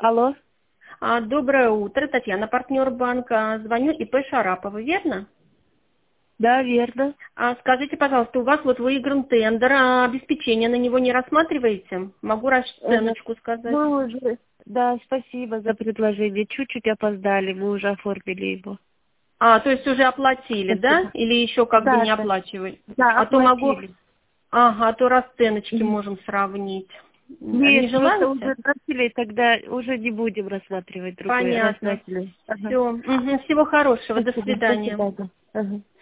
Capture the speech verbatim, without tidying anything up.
Алло. А, Доброе утро, Татьяна, партнер банка. Звоню ИП Шарапова, верно? Да, верно. А, скажите, пожалуйста, у вас вот выигран тендер, а обеспечение на него не рассматриваете? Могу Э, расценочку сказать. Мы уже... Да, спасибо за предложение. Чуть-чуть опоздали, мы уже оформили его. А, то есть уже оплатили, да? Спасибо. Или еще как бы Да, не да. оплачивать? Да, А то могу... оплатили. Ага, а то расценочки Мгм. можем сравнить. М, Не Нет, просто желаете? уже просили, тогда уже не будем рассматривать другой раз Понятно. начали. Ага. Все. Всего хорошего. До Спасибо. До свидания. свидания. Ага.